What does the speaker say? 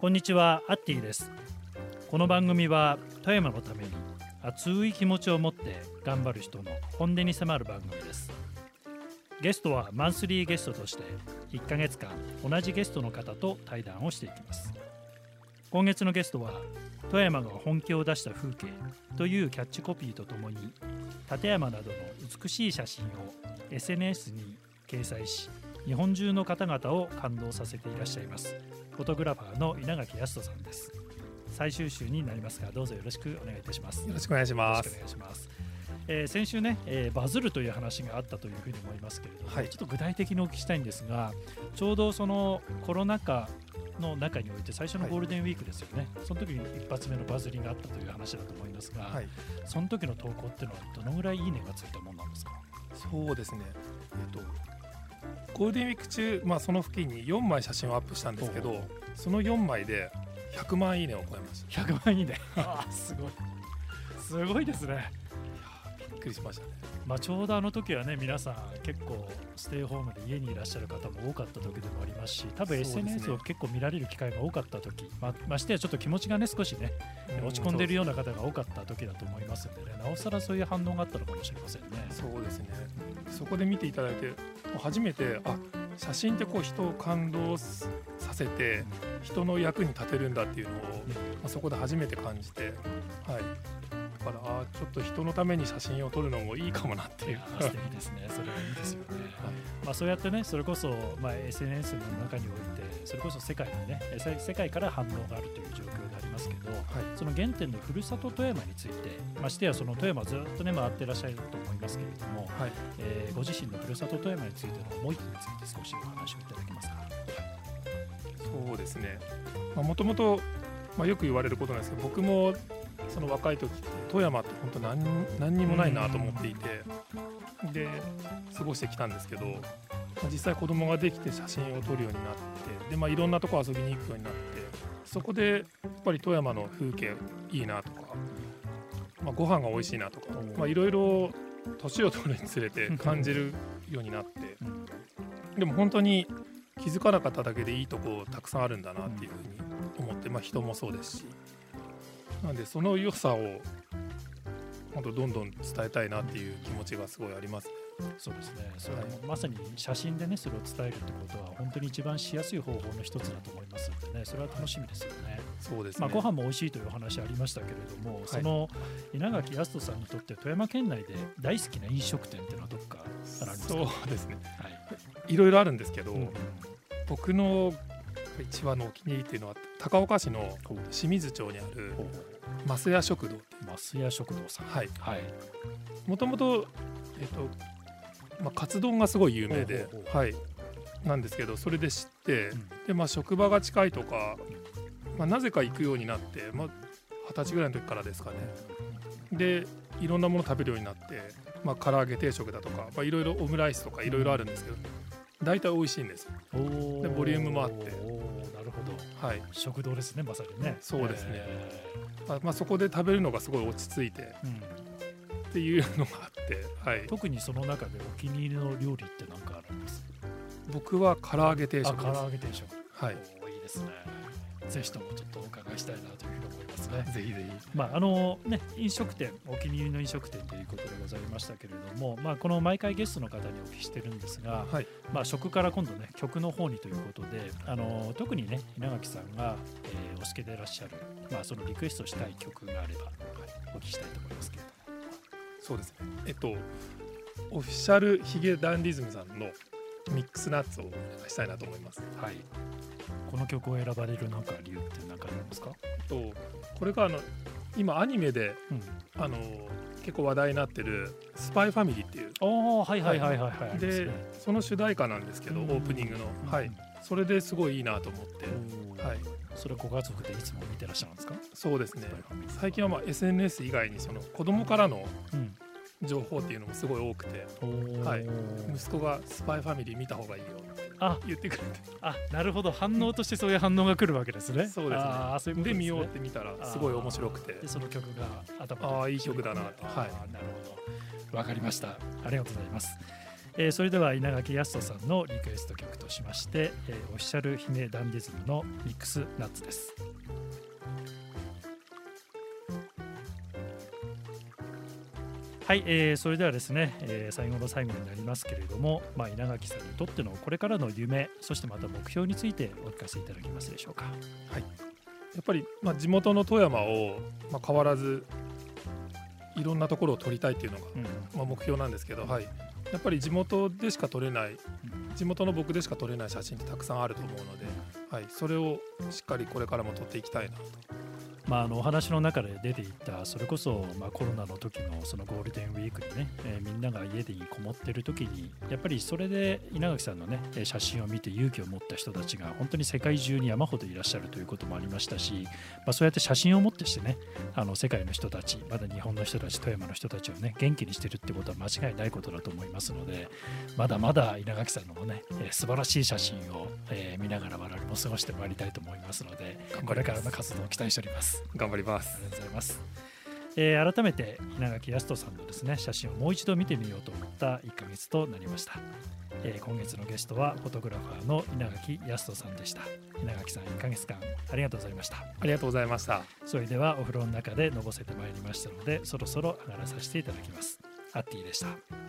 こんにちは、アッティです。この番組は富山のために熱い気持ちを持って頑張る人の本音に迫る番組です。ゲストはマンスリーゲストとして1ヶ月間同じゲストの方と対談をしていきます。今月のゲストは富山が本気を出した風景というキャッチコピーとともに立山などの美しい写真を SNS に掲載し、日本中の方々を感動させていらっしゃいますフォトグラファーの稲垣康人さんです。最終週になりますが、どうぞよろしくお願いいたします。 よろしくお願いします。 先週ね、バズるという話があったというふうに思いますけれども、ちょっと具体的にお聞きしたいんですが、ちょうどそのコロナ禍の中において最初のゴールデンウィークですよね、その時に一発目のバズりがあったという話だと思いますが、その時の投稿っていうのはどのぐらいいいねがついたものなんですか？ そうですね、ゴールデンウィーク中、その付近に4枚写真をアップしたんですけど、その4枚で100万いいねを超えました。 100万いいねすごいですね。 びっくりしましたね。 ちょうどあの時はね、皆さん結構ステイホームで家にいらっしゃる方も多かった時でもありますし、多分 SNS を結構見られる機会が多かった時、ましてやちょっと気持ちがね少しね落ち込んでいるような方が多かった時だと思いますのでね、なおさらそういう反応があったのかもしれませんね。 そうですね。そこで見ていただいて初めて、写真ってこう人を感動させて人の役に立てるんだっていうのを、そこで初めて感じて、だからちょっと人のために写真を撮るのもいいかもなっていう。 素敵ですね。それはいいですよね。そうやってね、それこそ、SNS の中においてそれこそ世界のね、世界から反応があるという状況でありますけど、その原点のふるさと富山について、ましてやその富山ずっとね回ってらっしゃると思いますけれども、ご自身のふるさと富山についての思いについて少しお話をいただけますか？ そうですね、もともとよく言われることなんですけど、僕もその若い時富山って本当何にもないなと思っていて、で過ごしてきたんですけど、実際子供ができて写真を撮るようになって、で、いろんなとこ遊びに行くようになって、そこでやっぱり富山の風景いいなとか、ご飯が美味しいなとか、いろいろ年を取るにつれて感じるようになってでも本当に気づかなかっただけでいいとこたくさんあるんだなっていうふうに思って、人もそうですし、なんでその良さを本当どんどん伝えたいなっていう気持ちがすごいありますね。 そうですね。それはまさに写真でねそれを伝えるってことは本当に一番しやすい方法の一つだと思いますのでね、それは楽しみですよね。 そうですね。 ご飯も美味しいというお話ありましたけれども、その稲垣康人さんにとって富山県内で大好きな飲食店っていうのはどこかあるんですか？ そうですね、いろいろあるんですけど、僕の一番のお気に入りっていうのは高岡市の清水町にある増屋食堂。 増屋食堂さん、 もともとカツ丼がすごい有名で、なんですけど、それで知って、で職場が近いとか、なぜか行くようになって、20歳ぐらいの時からですかね。でいろんなもの食べるようになって、唐揚げ定食だとか、いろいろオムライスとかいろいろあるんですけど、大体美味しいんですよ。でボリュームもあって、 なるほど、食堂ですね、まさにね。 そうですね、そこで食べるのがすごい落ち着いて、っていうのがあって、 特にその中でお気に入りの料理って何かあるんです？ 僕は唐揚げ定食です。 唐揚げ定食、いいですね。ぜひともちょっとお伺いしたいなというふうに思いますね。 ぜひぜひ。飲食店、お気に入りの飲食店ということでございましたけれども、この毎回ゲストの方にお聞きしてるんですが、食から今度ね曲の方にということで、特にね稲垣さんが、お好きでいらっしゃる、そのリクエストしたい曲があれば、お聞きしたいと思いますけれども。 そうですね、オフィシャルヒゲダンディズムさんのミックスナッツをしたいなと思います。 この曲を選ばれるなんか理由って何かあるんですか？ これが今アニメで、結構話題になってるスパイファミリーっていう、でその主題歌なんですけど、オープニングの、それですごいいいなと思って、 それご家族でいつも見てらっしゃるんですか？ そうですね。最近はSNS 以外にその子供からの情報っていうのもすごい多くて、息子がスパイファミリー見た方がいいよって言ってくれて、 なるほど、反応としてそういう反応が来るわけですね。 そうですね。で見ようって見たらすごい面白くて、 でその曲が頭にいい曲だなって。 なるほど、わかりました。ありがとうございます。 それでは稲垣康人さんのリクエスト曲としまして、オフィシャル姫ダンディズムのミックスナッツです。はい、それではですね、最後の最後になりますけれども、稲垣さんにとってのこれからの夢、そしてまた目標についてお聞かせいただけますでしょうか。 はい、やっぱり、地元の富山を、変わらずいろんなところを撮りたいっていうのが、目標なんですけど、はい、やっぱり地元でしか撮れない、地元の僕でしか撮れない写真ってたくさんあると思うので、はい、それをしっかりこれからも撮っていきたいなと。 お話の中で出ていったそれこそ、コロナの時のそのゴールデンウィークにね、みんなが家にこもってる時にやっぱりそれで稲垣さんのね写真を見て勇気を持った人たちが本当に世界中に山ほどいらっしゃるということもありましたし、そうやって写真を持ってしてね世界の人たち、まだ日本の人たち、富山の人たちをね元気にしてるってことは間違いないことだと思いますので、まだまだ稲垣さんのね素晴らしい写真を見ながら我々も過ごしてまいりたいと思いますので、これからの活動を期待しております。 頑張ります。 ありがとうございます。改めて稲垣康人さんのですね写真をもう一度見てみようと思った1ヶ月となりました。今月のゲストはフォトグラファーの稲垣康人さんでした。稲垣さん、1ヶ月間ありがとうございました。 ありがとうございました。 それではお風呂の中でのぼせてまいりましたので、そろそろ上がらさせていただきます。アッティでした。